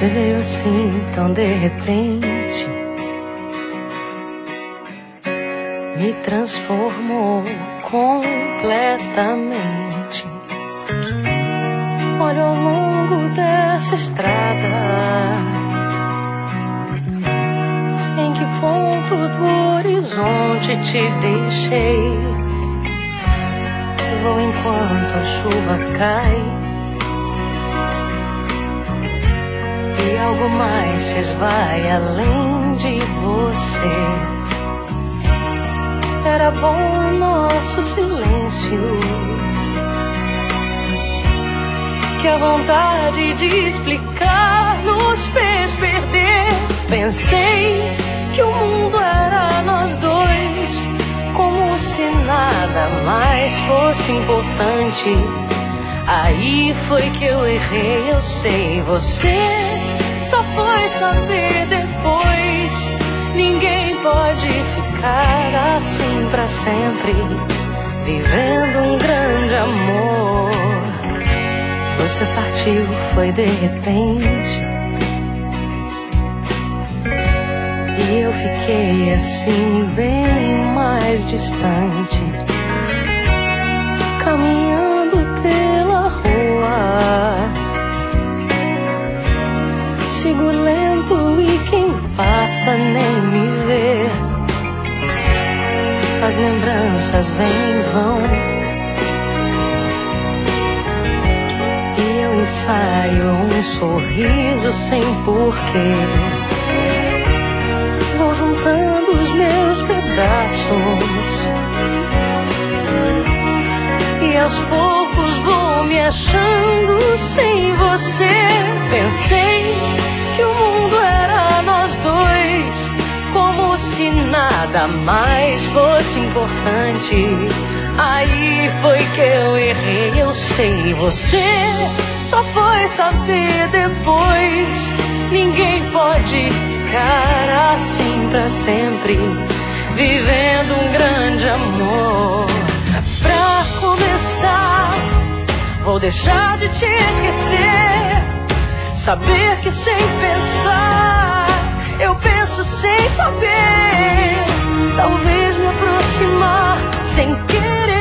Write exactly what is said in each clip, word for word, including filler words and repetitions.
Você veio assim tão de repente, me transformou completamente. Olha ao longo dessa estrada, em que ponto do horizonte te deixei? Vou enquanto a chuva cai, e algo mais se esvai além de você. Era bom nosso silêncio, que a vontade de explicar nos fez perder. Pensei que o mundo era nós dois, como se nada mais fosse importante. Aí foi que eu errei, eu sei. Você só foi saber depois. Ninguém pode ficar assim pra sempre, vivendo um grande amor. Você partiu, foi de repente, e eu fiquei assim bem mais distante, caminhando pela rua. Sigo lento e quem passa nem me vê. As lembranças vêm e vão, e eu ensaio um sorriso sem porquê. Vou juntando os meus pedaços, e aos poucos vou me achando sem você. Pensei que o mundo era nós dois, como se nada mais fosse importante. Aí foi que eu errei, eu sei. Você só foi saber depois. Ninguém pode ficar assim pra sempre, vivendo um grande amor. Pra começar, vou deixar de te esquecer. Saber que sem pensar eu penso sem saber. Talvez me aproximar sem querer.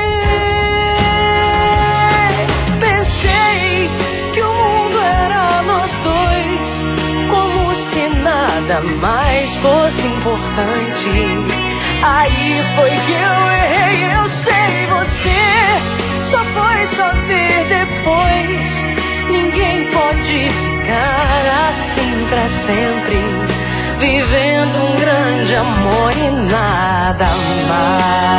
Pensei que o mundo era nós dois, como se nada mais fosse importante. Aí foi que eu errei, eu sei. Você só foi saber depois. Ninguém pode ficar assim pra sempre, vivendo um grande amor e nada mais.